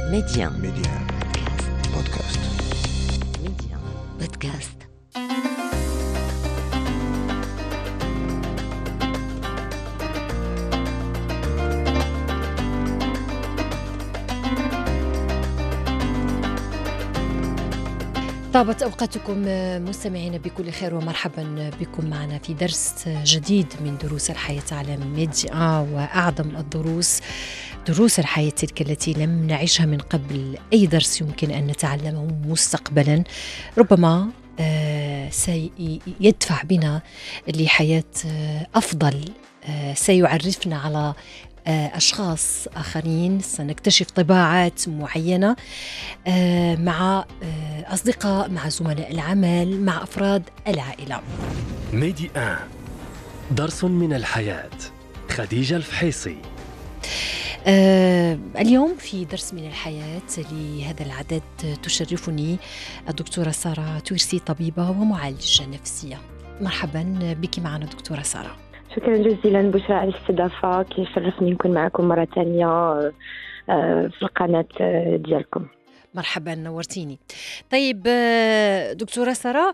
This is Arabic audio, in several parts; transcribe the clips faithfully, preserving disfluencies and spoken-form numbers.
ميديان ميديان بودكاست. ميديان بودكاست. طابت أوقاتكم مستمعين بكل خير ومرحبا بكم معنا في درس جديد من دروس الحياة على ميديا، وأعظم الدروس دروس الحياة تلك التي لم نعيشها من قبل. أي درس يمكن أن نتعلمه مستقبلا ربما سيدفع بنا لحياة أفضل، سيعرفنا على أشخاص آخرين، سنكتشف طباعات معينة مع أصدقاء، مع زملاء العمل، مع أفراد العائلة. ميدي آن درس من الحياة. خديجة الفحيصي. آه اليوم في درس من الحياة لهذا العدد تشرفني الدكتورة سارة تويرسي، طبيبة ومعالجة نفسية. مرحبا بك معنا دكتورة سارة. شكرا جزيلا بشرى على الاستضافة، كيشرفني نكون معكم مرة ثانية في القناة ديالكم. مرحبا، نورتيني. طيب دكتورة سارة،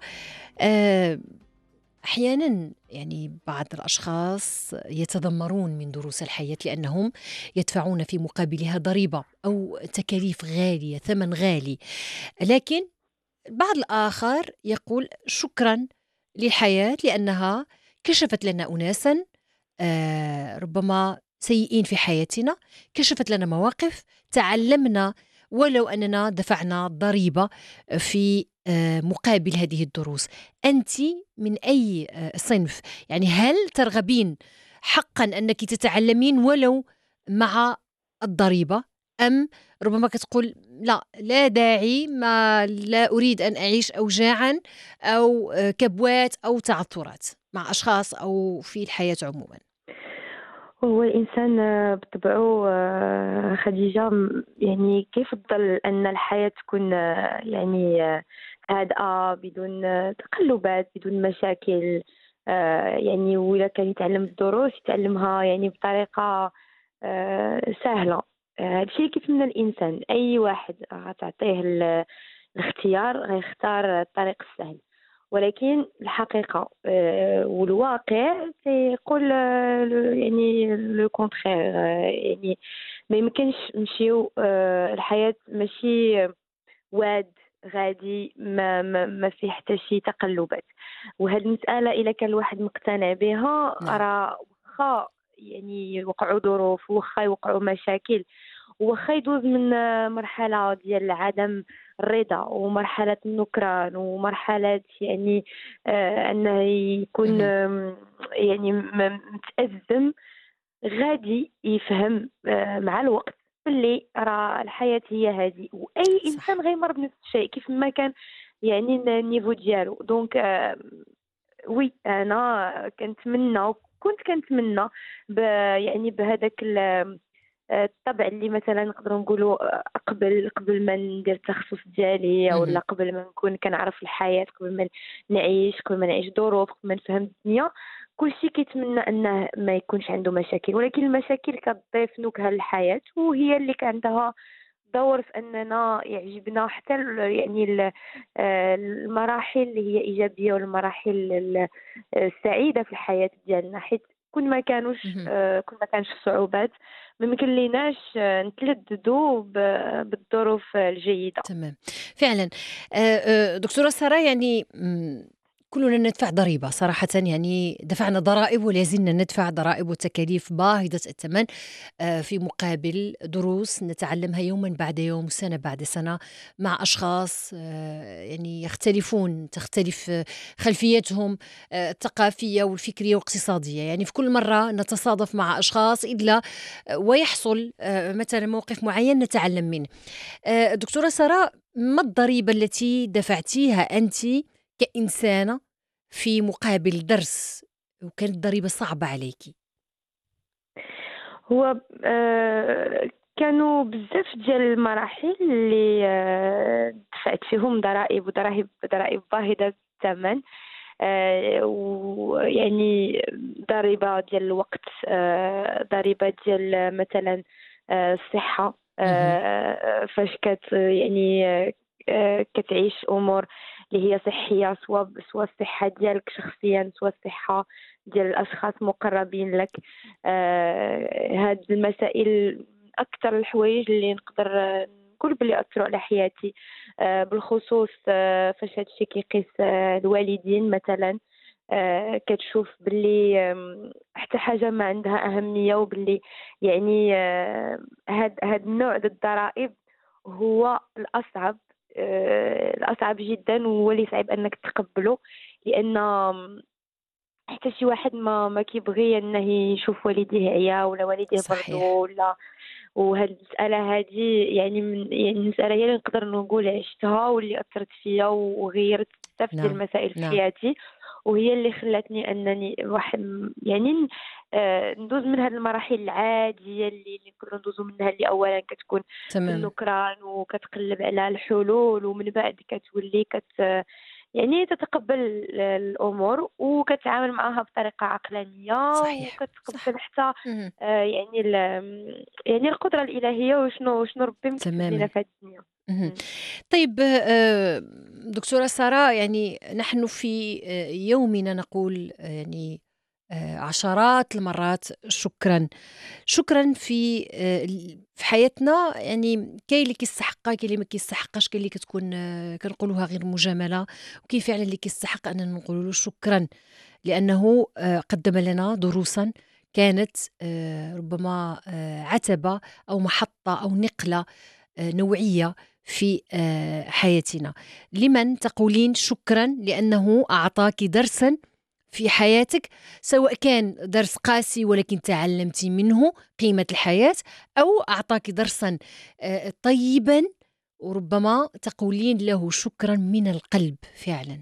أحيانا يعني بعض الأشخاص يتذمرون من دروس الحياة لأنهم يدفعون في مقابلها ضريبة أو تكاليف غالية، ثمن غالي، لكن البعض الآخر يقول شكرا للحياة لأنها كشفت لنا أناسا آه ربما سيئين في حياتنا، كشفت لنا مواقف تعلمنا ولو أننا دفعنا ضريبة في آه مقابل هذه الدروس. أنت من أي آه صنف؟ يعني هل ترغبين حقا أنك تتعلمين ولو مع الضريبة، أم ربما كتقول لا لا داعي، ما لا أريد أن أعيش أوجاعا أو كبوات أو تعثرات مع أشخاص أو في الحياة عموما؟ هو الإنسان بطبعه خديجة يعني كيفضل أن الحياة تكون يعني هادئة بدون تقلبات بدون مشاكل، يعني وإذا كان يتعلم الدروس يتعلمها يعني بطريقة سهلة. هذا الشيء كيتمنى الإنسان، أي واحد غتعطيه الاختيار غيختار الطريق السهل، ولكن الحقيقة والواقع يقول يعني لو كونترير. يعني ما يمكنش نمشيو، الحياة ماشي واد غادي ما ما, ما فيه حتى شي تقلبات. وهذه المسألة إلا كان الواحد مقتنع بها راه واخا يعني وقعوا ظروف، واخا يوقعوا مشاكل، وخا يدوز من مرحلة ديال عدم الرضا ومرحلة النكران ومرحلة يعني آه أنه يكون آه يعني متأزم، غادي يفهم آه مع الوقت اللي راه الحياة هي هذه، وأي إنسان غيمر بنفس الشيء كيف ما كان يعني النيفو ديالو. دونك آه وي أنا كنتمنى كنت كنتمنى يعني بهذاك الطبع اللي مثلا نقدروا نقولوا قبل قبل ما ندير التخصص ديالي، ولا قبل ما نكون كنعرف الحياة، قبل ما نعيش قبل ما نعيش ظروف، قبل ما نفهم الدنيا، كلشي كيتمنى انه ما يكونش عنده مشاكل، ولكن المشاكل كتضيف نكهة للحياة، وهي اللي كان عندها دور في اننا يعجبنا حتى يعني المراحل اللي هي ايجابيه والمراحل السعيده في الحياه ديالنا، حيت كل ما كانوش كل ما كانش صعوبات ما يمكن ليناش نتلذذوا بالظروف الجيده. تمام، فعلا. دكتوره سارة، يعني كلنا ندفع ضريبة صراحة، يعني دفعنا ضرائب ولا زلنا ندفع ضرائب وتكاليف باهظة الثمن في مقابل دروس نتعلمها يوما بعد يوم، سنة بعد سنة، مع أشخاص يعني يختلفون، تختلف خلفيتهم الثقافية والفكرية والاقتصادية. يعني في كل مرة نتصادف مع أشخاص إلا ويحصل مثلا موقف معين نتعلم منه. دكتورة سارة، ما الضريبة التي دفعتيها أنت كإنسانة في مقابل درس وكانت ضريبة صعبة عليكي؟ هو آه كانوا بزاف ديال المراحل اللي آه دفعت فيهم ضرائب وضرائب ضرائب باهظة الثمن، آه ويعني ضريبة ديال الوقت، آه ضريبة ديال مثلا آه الصحة، اهم. آه، فاش كت يعني آه، كتعيش امور اللي هي صحيه، سواء سواء الصحه ديالك شخصيا، سواء الصحه ديال الاشخاص مقربين لك. آه، هاد المسائل من اكثر الحوايج اللي نقدر آه، نقول بلي اثروا على حياتي. آه، بالخصوص آه، فاش هادشي كيقيس آه، الوالدين مثلا. آه، كتشوف باللي آم، حتى حاجة ما عندها أهمية، وباللي يعني آه، هاد هاد النوع ديال الضرائب هو الأصعب. آه، الأصعب جدا، وهو اللي صعب أنك تقبله، لأن آم، حتى شي واحد ما ما كيبغي أنه يشوف والديه عيا ولا والديه برضو صحيح. ولا. وهاد المسألة هادي يعني من يعني المسألة هي اللي نقدر نقول عشتها واللي أثرت فيا وغيرت بزاف ديال نعم، المسائل في نعم. حياتي. وهي اللي خلاتني أنني واحد يعني ن- آه، ندوز من هاد المراحل العادية اللي اللي كنا ندوزو منها، اللي أولا كتكون تمامًا. بالنكران وكتقلب على الحلول، ومن بعد كتولي كت يعني تتقبل الأمور وكتعامل معها بطريقة عقلانية، صحيح، وكتقبل صح. حتى اهم. آه، يعني ال- يعني القدرة الإلهية، وشنو وشنو ربي مكتب لنا تمامًا. في هذه الدنيا. اهم. مم. طيب آآ دكتورة سارة، يعني نحن في آآ يومنا نقول آه، يعني آآ عشرات المرات شكرًا. شكرًا في آآ ال في حياتنا، يعني كاين اللي كيستحقها، كاين اللي ما كيستحقهاش، كاين اللي كتكون آه، كنقولوها غير مجاملة، وكاين فعلًا اللي كيستحق أننا نقولوا له شكرًا، لأنه آآ قدّم لنا دروسًا كانت آآ ربما آآ عتبة أو محطة أو نقلة آآ نوعية في آآ حياتنا. لمن تقولين شكرًا لأنه أعطاكِ درسًا في حياتِك، سواء كان درس قاسي ولكن تعلمتِ منه قيمة الحياة، أو أعطاكِ درسًا آآ طيبًا وربما تقولين له شكرًا من القلب فعلًا.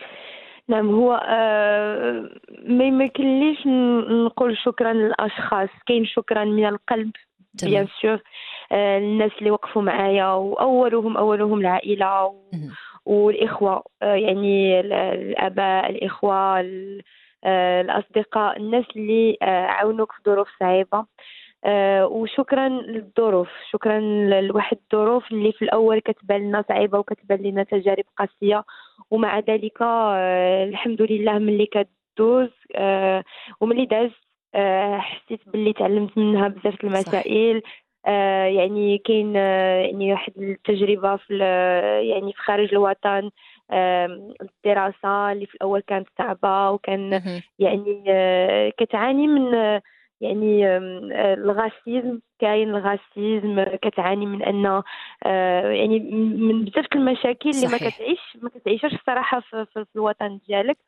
نعم، هو آه، ما يمكنليش ن- نقول شكرا للأشخاص. كاين شكرا من القلب بيان تمام. سور. آه، الناس اللي وقفوا معايا، وأولهم أولهم العائلة و- اهم. والإخوة. آه، يعني ال- الآباء، الإخوة، ال- آه، الأصدقاء، الناس اللي آه، عاونوك في ظروف صعيبة. آه، وشكرا للظروف، شكرا ل- لواحد الظروف اللي في الأول كتبان لنا صعيبة وكتبان لنا تجارب قاسية، ومع ذلك آه، الحمد لله ملي كدوز آه، وملي داز آه، حسيت باللي تعلمت منها بزاف د صح. المسائل. آه، يعني كاين آه، يعني واحد التجربة في ال- يعني في خارج الوطن. آم، الدراسة اللي في الأول كانت صعبة، وكان اهم. يعني آه، كتعاني من آه، يعني آم، آه، الغاسيزم. كاين الغاسيزم، كتعاني من ان آه، يعني من بزاف د المشاكل اللي ما صحيح. كتعيش ما كتعيشهاش الصراحه في, في, في الوطن ديالك.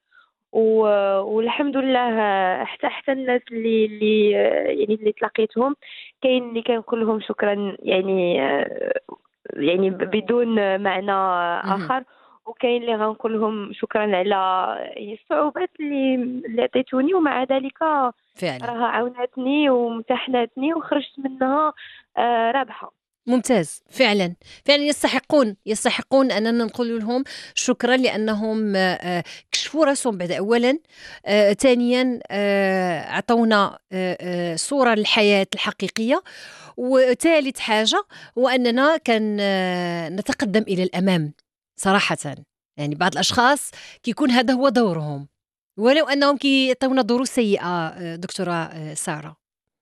و- والحمد لله آه، حتى حتى الناس اللي اللي آه، يعني اللي تلاقيتهم، كاين اللي كنقول لهم شكرا يعني آه، يعني ب- بدون معنى اهم. آخر. وكاين اللي غنقول لهم شكرا على يعني الصعوبات اللي اللي عطيتوني، ومع ذلك فعلًا. راها عاونتني ومتحناتني وخرجت منها آه، رابحة. ممتاز. فعلا فعلا يستحقون يستحقون أننا نقول لهم شكرا، لأنهم آه، آه، كشفوا راسهم بعد أولا، آه، ثانيا آه، أعطونا آه، آه، صورة للحياة الحقيقية، وثالث حاجة هو أننا كان آه، نتقدم إلى الأمام صراحة. يعني بعض الأشخاص كيكون هذا هو دورهم، ولو أنهم كيعطونا دروس سيئة. آه، دكتورة آه، سارة.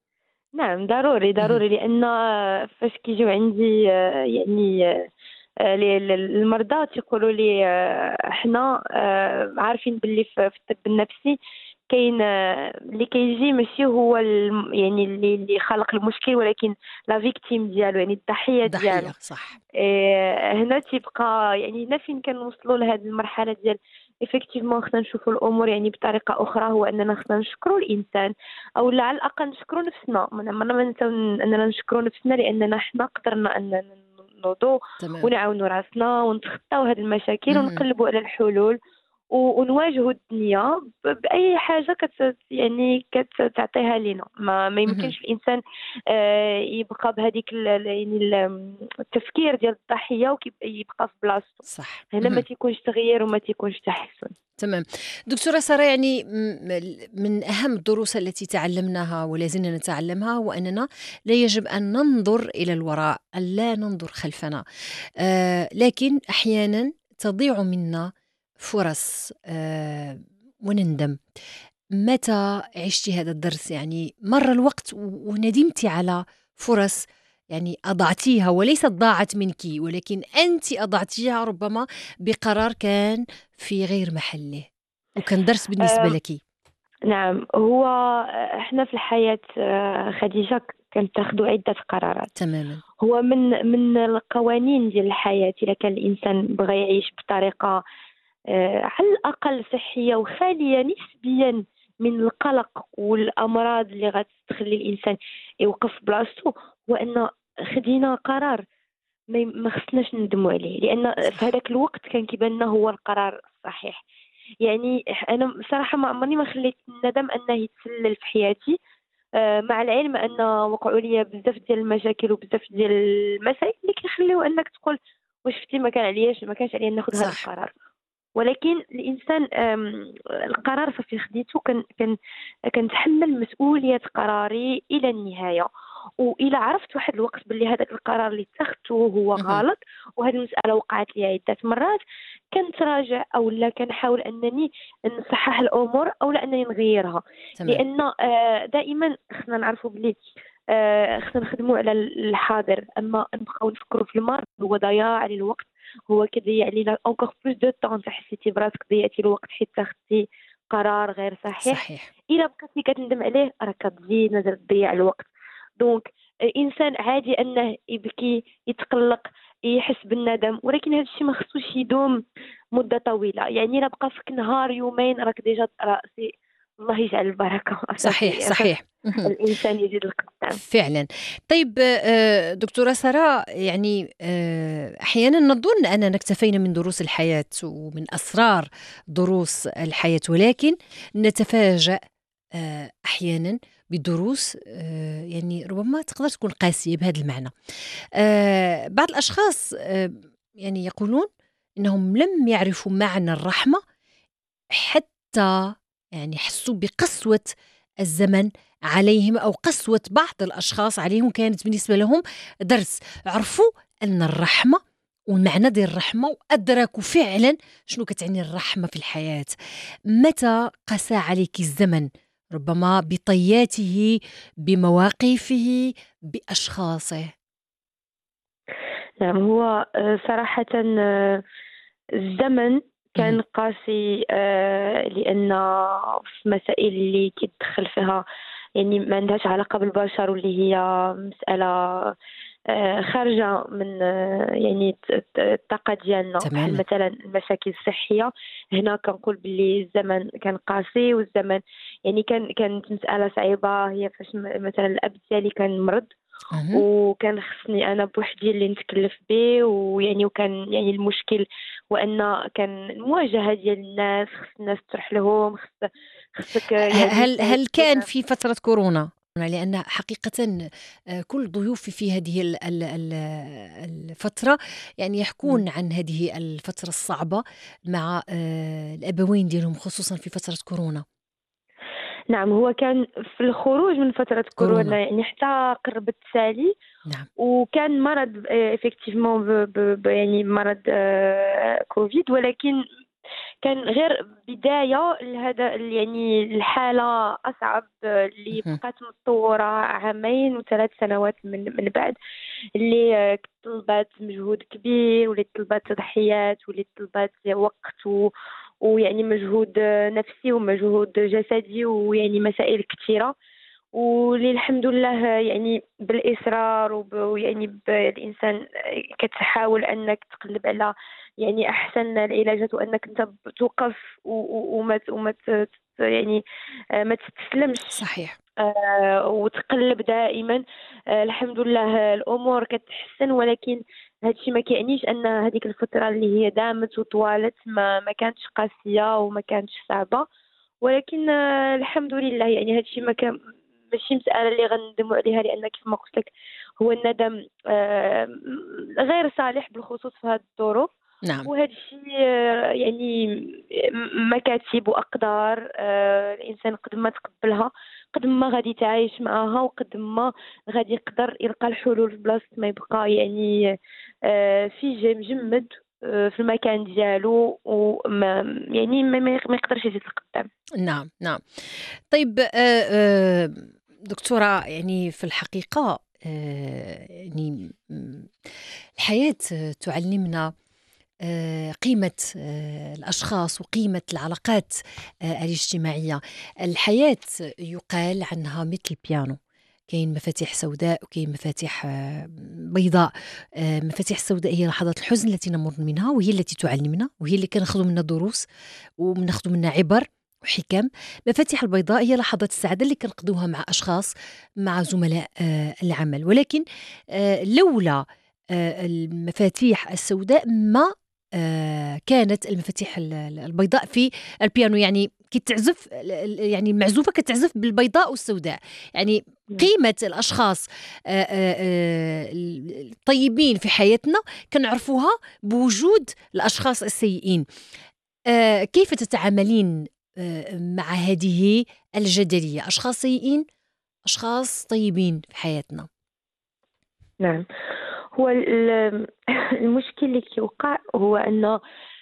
نعم، ضروري مهم. ضروري، لأن فاش كيجيو عندي آه، يعني آه، ل- ل- المرضى تيقولوا لي آه، احنا آه، عارفين باللي في في الطب النفسي كاين آه، اللي كيجي ماشي هو الم- يعني اللي اللي خلق المشكل، ولكن لا فيكتيم ديالو، يعني الضحية ديالو. ضحية. صح. إيه، هنا تيبقى يعني هنا فين كنوصلوا لهذه المرحله ديال ايفيكتيفمون خصنا نشوفوا الامور يعني بطريقه اخرى. هو اننا خصنا نشكروا الانسان، او لا على الاقل نشكروا نفسنا. من عمرنا ما ننساو اننا نشكروا نفسنا، لاننا حنا قدرنا ان نوضوا تمام. ونعاونوا راسنا ونتخطاو هذه المشاكل مهم. ونقلبوا على الحلول. و- ونواجهوا الدنيا ب- بأي حاجة كت يعني كتعطيها لنا. ما, ما مهم. يمكنش الإنسان آه، يبقى بهذيك ال- ال- يعني ال- التفكير ديال الضحية ويبقى في بلاصتو. صح. هنا ما مهم. تيكونش تغيير وما تيكونش تحسن. تمام. دكتورة سارة، يعني م- من أهم الدروس التي تعلمناها ولا زلنا نتعلمها هو أننا لا يجب أن ننظر إلى الوراء، أن لا ننظر خلفنا. آه لكن أحيانا تضيع منا فرص آه ونندم. متى عشتي هذا الدرس؟ يعني مر الوقت و- وندمتي على فرص يعني أضعتيها، وليست ضاعت منك ولكن أنت أضعتيها ربما بقرار كان في غير محله وكان درس بالنسبة آم، لك. نعم. هو احنا في الحياة آه، خديجة كنتاخدوا عدة قرارات. تماما. هو من من القوانين ديال الحياة، إذا كان الإنسان بغى يعيش بطريقة آه، على الأقل صحية وخالية نسبيا من القلق والأمراض اللي غتخلي الإنسان يوقف بلاصتو، هو أن خدينا قرار ما ما خصناش ندموا عليه، لأن في صح. هذاك الوقت كان كيبان لنا هو القرار الصحيح. يعني أنا صراحة ما عمرني ما خليت الندم أنه يتسلل في حياتي، آه، مع العلم أن وقعوا لي بزاف ديال المشاكل وبزاف ديال المسائل اللي كيخليو أنك تقول واش فتي ما كان علياش ما كانش عليا ناخذ هذا صح. القرار. ولكن الانسان آم، القرار صافي خديته، كان كان كنتحمل مسؤوليه قراري الى النهايه. والى عرفت واحد الوقت باللي هذاك القرار اللي اتخذته هو مهم. غلط، وهذه المساله وقعت لي عده مرات، كنتراجع او لا كنحاول انني نصحح الامور او لا انني نغيرها. تمام. لان آه، دائما خصنا نعرفوا بلي آه، خصنا نخدموا على الحاضر، اما نبقاو نفكروا في الماضي هو ضياع للوقت، هو كيضيع علينا اونكور بلوس دو طون. حسيتي براسك ضيعتي الوقت حيت خدتي قرار غير صحيح، صحيح. الا بقيتي كتندم عليه راه كتزيد مازال تضيع الوقت. دونك الانسان عادي انه يبكي، يتقلق، يحس بالندم، ولكن هذا الشيء ما خصوش يدوم مده طويله. يعني الا بقى فيك نهار يومين راك ديجا راسي الله يجعل البركه صحيح. صافي خاص صحيح. مهم. الانسان يزيد القدام. فعلا. طيب آه، دكتورة سارة، يعني آه، أحيانا نظن أننا اكتفينا من دروس الحياة ومن أسرار دروس الحياة، ولكن نتفاجأ آه، أحيانا بدروس آه، يعني ربما تقدر تكون قاسية بهذا المعنى. آه، بعض الأشخاص آه، يعني يقولون إنهم لم يعرفوا معنى الرحمة حتى يعني حسوا بقسوة الزمن عليهم، أو قسوة بعض الأشخاص عليهم كانت بالنسبة لهم درس. عرفوا أن الرحمة ومعنى ديال الرحمة، وأدركوا فعلا شنو كتعني الرحمة في الحياة. متى قسى عليك الزمن؟ ربما بطياته، بمواقفه، بأشخاصه. نعم. هو آه، صراحة آه، الزمن مهم. كان قاسي، آه، لأن في مسائل اللي كيدخل فيها يعني ما عندهاش علاقة بالبشر، واللي هي مسألة آه، خارجة من آه، يعني الت- الت- الطاقة ديالنا، بحال تماما. مثلا المشاكل الصحية. هنا كنقول باللي الزمن كان قاسي، والزمن يعني كان كانت مسألة صعيبة. هي فاش م- مثلا الأب ديالي كان مرض، أها. وكان خصني انا بوحدي اللي نتكلف به، ويعني وكان يعني المشكل وان كان المواجهه ديال الناس، خص الناس تروح لهم، خص خصك ه- يعني هل ت- هل كان تكون. في فترة كورونا؟ لأن حقيقة آه، كل ضيوفي في هذه ال- ال- ال- الفترة يعني يحكون عن هذه الفترة الصعبة مع آه، الأبوين ديالهم، خصوصا في فترة كورونا. نعم. هو كان في الخروج من فتره كورونا. كورونا، يعني حتى قرب التالي، نعم. وكان مرض افكتيفمون يعني مرض آه، كوفيد، ولكن كان غير بداية لهذا يعني الحالة أصعب، آه، اللي مهم. بقات متطورة عامين وثلاث سنوات من من بعد، اللي آه، طلبات مجهود كبير، واللي طلبات تضحيات، واللي طلبات وقت و ويعني مجهود آه، نفسي ومجهود جسدي، ويعني مسائل كثيرة. واللي الحمد لله يعني بالإصرار وب- ويعني ب- الإنسان كتحاول أنك تقلب على يعني أحسن العلاجات، وأنك أنت توقف و- و- وما ت- وما ت- ت- يعني آه، ما تستسلمش. صحيح. آه، وتقلب دائما. آه، الحمد لله الامور كتحسن، ولكن هادشي ما كيعنيش ان هذيك الفتره اللي هي دامت وطوالت ما ما كانتش قاسيه وما كانتش صعبه. ولكن آه، الحمد لله يعني هادشي ما كان ماشي مسألة اللي غندموا عليها، لأن كيف ما قلت لك هو الندم آه، غير صالح بالخصوص في هذه الظروف. نعم. وهذا الشيء آه، يعني م- مكاتب وأقدار. آه، الإنسان قد ما تقبلها قد ما غادي يتعايش معها، وقد ما غادي يقدر يلقى الحلول في بلاصة ما يبقى يعني آه، في جيم مجمد آه، في المكان ديالو، وما يعني ما ما ما يقدرش يزيد لقدام. نعم. نعم. طيب، آه، آه، دكتورة، يعني في الحقيقة آه، يعني م، الحياة آه، تعلمنا آه، قيمة آه، الأشخاص وقيمة العلاقات آه، الاجتماعية. الحياة يقال عنها مثل البيانو، كاين مفاتيح سوداء وكاين مفاتيح آه، بيضاء. آه، مفاتيح السوداء هي لحظات الحزن التي نمر منها، وهي التي تعلمنا، وهي اللي كناخذ منها دروس وبناخذ منها عبر وحكم. مفاتيح البيضاء هي لحظات السعادة اللي كنقضوها مع أشخاص، مع زملاء آه، العمل. ولكن آه، لولا آه، المفاتيح السوداء ما آه، كانت المفاتيح ال- ال- البيضاء في البيانو. يعني كي تعزف ال- ال- يعني المعزوفة كتعزف بالبيضاء والسوداء. يعني قيمة الأشخاص آه، آه، آه، الطيبين في حياتنا كنعرفوها بوجود الأشخاص السيئين. آه، كيف تتعاملين آه، مع هذه الجدلية؟ أشخاص سيئين، أشخاص طيبين في حياتنا. نعم. هو ال- المشكل اللي كيوقع هو أنه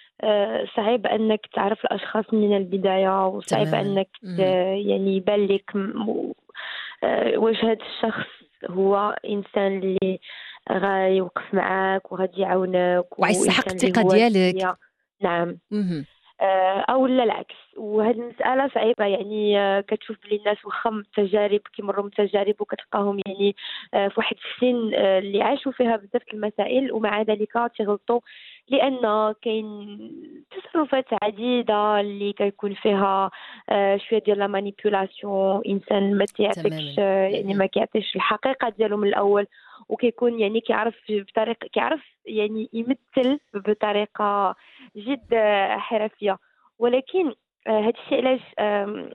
آه، صعيب أنك تعرف الأشخاص من البداية، وصعيب تماما. أنك ت- مهم. يعني يبان لك م- و- آه، واش هذا الشخص هو إنسان اللي غيوقف معاك وغادي يعاونك، ويستحق وإنسان اللي الثقة هو ديالك. سيء. نعم. مهم. آه، او لا العكس. وهذه المساله صعيبه يعني آه، كتشوف بلي الناس واخا من التجارب كيمروا من التجارب وكتلقاهم يعني آه، في واحد السن آه، اللي عاشوا فيها بزاف د المسائل، ومع ذلك تيغلطوا، لان كاين تصرفات عديده اللي كيكون فيها آه، شويه ديال لا مانيبيولاسيون. انسان ما تيعطيكش تماما. آه، يعني مهم. ما كيعطيش الحقيقه ديالو من الاول، وكيكون يعني كيعرف بطريقه كيعرف يعني يمثل بطريقه جد آه، حرفيه. ولكن هذا الشيء علاش آم،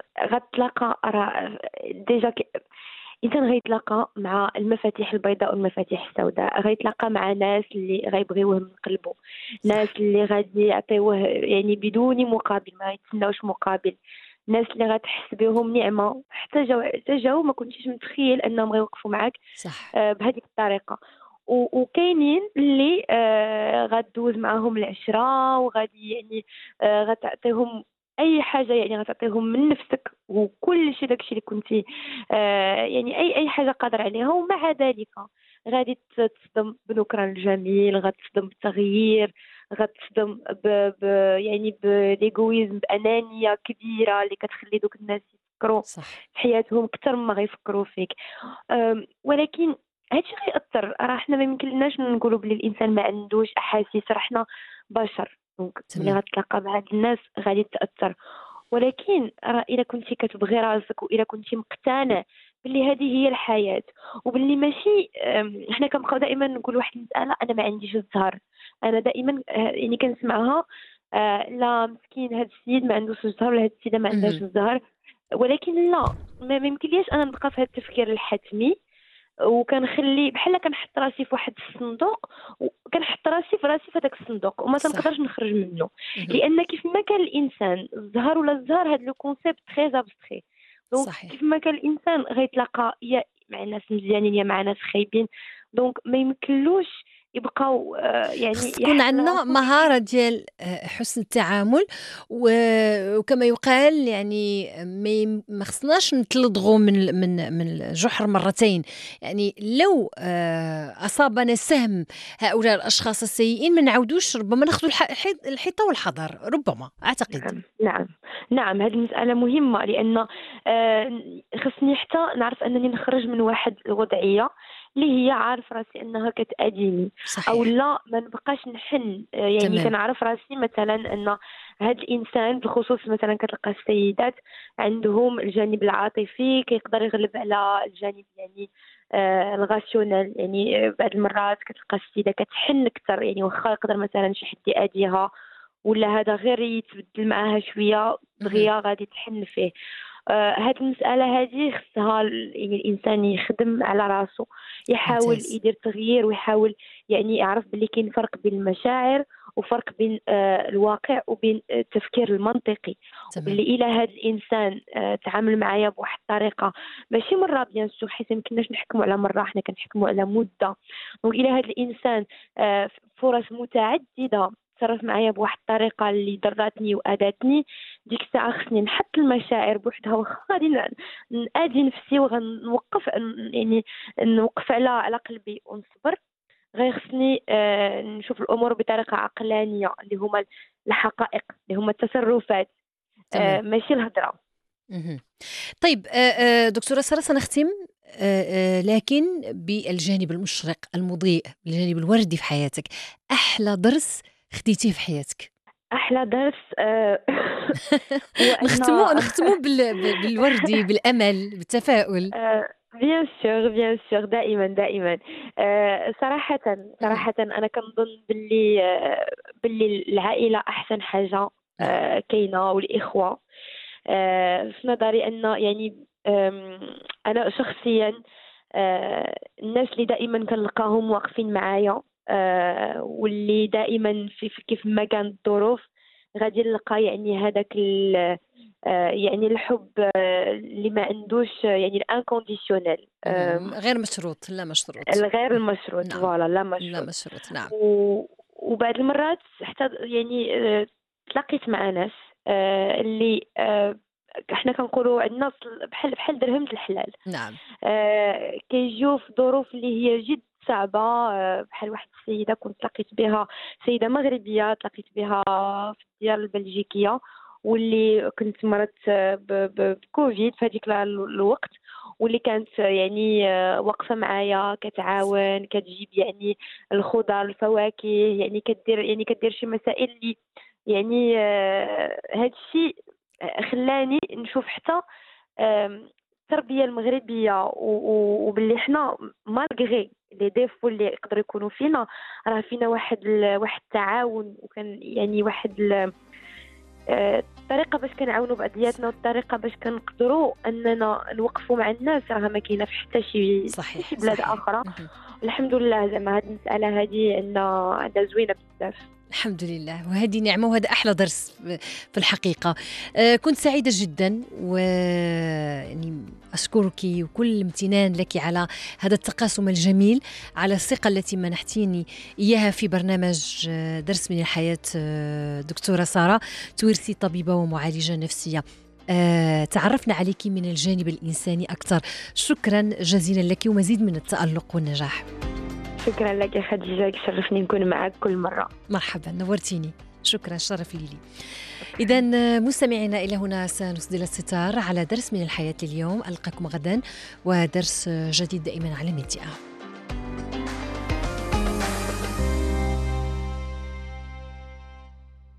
غتلاقى راه ديجا ك- الانسان غيتلاقى مع المفاتيح البيضاء والمفاتيح السوداء، غيتلاقى مع ناس اللي غيبغيوه من قلبه، ناس صح. اللي غادي يعطيوه يعني بدون مقابل، ما يتسناوش مقابل، ناس اللي غتحس بهم نعمه، حتى جاو حتى جاو ما كنتيش متخيل انهم غيوقفوا معاك صح. آه، بهذيك الطريقه. و- وكاينين اللي آه، غدوز معاهم العشره، وغادي يعني آه، غتعطيهم اي حاجه، يعني غتعطيهم من نفسك وكل شيء داكشي اللي كنتي آه، يعني اي اي حاجه قادر عليها، ومع ذلك غادي ت- تصدم بنكران الجميل، غتصدم بالتغيير، غتصدم ب... ب... يعني بالايغويزم، بانانيه كبيره اللي كتخلي دوك الناس يفكروا صح. في حياتهم اكثر مما غيفكروا فيك. أم، ولكن هادشي غيأثر. راه حنا ما يمكنناش نقولوا بلي الانسان ما عندوش احاسيس، راه حنا بشر، دونك ملي تمام. غتلاقى مع هاد الناس غادي تأثر. ولكن راه الا كنتي كتبغي راسك، والا كنتي مقتنع باللي هذه هي الحياة، وباللي ماشي أم، حنا كنبقاو دائما نقول واحد المسألة: انا ما عنديش الزهر. انا دائما آه، يعني كنسمعها آه، لا مسكين هاد السيد ما عندوش الزهر، ولا هاد السيدة ما عندهاش مهم. الزهر. ولكن لا، ما ما يمكنليش انا نبقى في هذا التفكير الحتمي، وكنخلي بحال كنحط راسي في واحد الصندوق، وكنحط راسي في راسي في هذاك الصندوق وما صح. تنقدرش نخرج منه. مهم. لان كيف ما كان الانسان الزهر ولا الزهر، هذا لو كونسيبت تري ابستري. دونك كيف صحيح. ما كان الانسان غيتلاقى يا مع ناس مزيانين يا مع ناس خايبين، دونك ما يمكنلوش يبقاو آه، يعني خص تكون يحمل عندنا راسو مهارة ديال آه، حسن التعامل، و- وكما يقال يعني ما يم- ما خصناش نتلضغوا من من من الجحر مرتين. يعني لو آه، أصابنا سهم هؤلاء الأشخاص السيئين، ما نعاودوش، ربما ناخذ الح- الحي- الحيطة والحذر، ربما أعتقد. نعم. نعم. نعم، هذه المسألة مهمة، لأن آه، خصني حتى نعرف أنني نخرج من واحد الوضعية اللي هي عارف راسي انها كتأذيني، او صحيح. لا ما نبقاش نحن. آه، يعني تمام. كنعرف راسي مثلا ان هاد الانسان بالخصوص مثلا كتلقى السيدات عندهم الجانب العاطفي كيقدر يغلب على الجانب يعني آه الغاسيونيل. يعني آه، بعض المرات كتلقى السيده كتحن اكثر، يعني واخا يقدر مثلا شي حد يأذيها ولا هذا غير يتبدل معاها شويه مهم. دغيا غادي تحن فيه. آه، هاد المسألة هذه خصها ال- يعني الإنسان يخدم على راسو، يحاول ممتاز. يدير تغيير، ويحاول يعني يعرف باللي كاين فرق بين المشاعر وفرق بين آه، الواقع وبين آه، التفكير المنطقي. تمام. وباللي إلى هاد الإنسان آه، تعامل معايا بواحد الطريقة ماشي مرة بيان سور، حيت مكناش نحكموا على مرة، حنا كنحكموا على مدة. دونك إلى هاد الإنسان آه، فرص متعددة تصرف معايا بواحد الطريقة اللي ضرتني وأذتني، ديك الساعة خصني نحط المشاعر بوحدها، واخا غادي ن- نأذي نفسي وغنوقف يعني نوقف على على قلبي ونصبر. غير خصني آه، نشوف الأمور بطريقة عقلانية، اللي هما الحقائق، اللي هما التصرفات، تمام. آه، ماشي الهضرة. مهم. طيب، آه، آه، دكتورة سارة، سنختم آه، آه، لكن بالجانب المشرق المضيء، بالجانب الوردي في حياتك. أحلى درس خديتيه في حياتك؟ أحلى درس آه، هو أن نختمو نختمو بال... بال- بالوردي، بالأمل، بالتفاؤل. بيان سور بيان سور، دائما دائما. آه، صراحة مهم. صراحة أنا كنظن باللي آه، باللي العائلة أحسن حاجة نعم. آه، كاينة، والإخوة. آه، في نظري أن يعني آم، أنا شخصيا آه، الناس اللي دائما كنلقاهم واقفين معايا، آه، واللي دائما في في كيف ما كانت الظروف غادي نلقى يعني هذاك ال- آه، يعني الحب آه، اللي ما عندوش آه، يعني الانكونديسيونيل، مهم. غير مشروط، لا مشروط. الغير المشروط، نعم. فوالا لا لا مشروط. مشروط، نعم. و... وبعض المرات حتى يعني آه، تلاقيت مع ناس آه، اللي آه، احنا كنقولوا عندنا صل- بحال بحال درهم الحلال. نعم. آه، كيجيو في ظروف اللي هي جد صعبة، آه، بحال واحد السيدة كنت تلاقيت بها، سيدة مغربية تلاقيت بها في الديار البلجيكية، واللي كنت مرضت آه، ب- ب- بكوفيد في هذيك الوقت، واللي كانت آه، يعني آه، واقفة معايا كتعاون، كتجيب يعني الخضر الفواكه، يعني كدير يعني كدير شي مسائل اللي يعني هذا الشيء خلاني نشوف حتى آم، التربيه المغربيه، و- و- وباللي حنا مالغري لي ديفو اللي يقدروا يكونوا فينا، راه فينا واحد ال... واحد التعاون، وكان يعني واحد ال... آه، الطريقه باش كنعاونوا بعضياتنا، والطريقه باش كنقدروا اننا نوقفوا مع الناس، راه ما كاينه في حتى شي حتى شي صحيح. بلاد صحيح. اخرى. مهم. الحمد لله زعما هذه المساله هذه عندنا عندها زوينه بزاف. الحمد لله، وهذه نعمة، وهذا أحلى درس في الحقيقة. آه، كنت سعيدة جدا، و يعني أشكرك وكل امتنان لك على هذا التقاسم الجميل، على الثقة التي منحتيني إياها في برنامج آه، درس من الحياة. آه، دكتورة سارة تويرسي، طبيبة ومعالجة نفسية. آه، تعرفنا عليك من الجانب الإنساني أكثر. شكرا جزيلا لك، ومزيد من التألق والنجاح. شكرا لك يا خديجه، شرفني نكون معك كل مره. مرحبا، نورتيني. شكرا، شرف لي لي. إذا مستمعينا، إلى هنا سنسدل الستار على درس من الحياة اليوم. ألقاكم غدا ودرس جديد دائما على ميديا.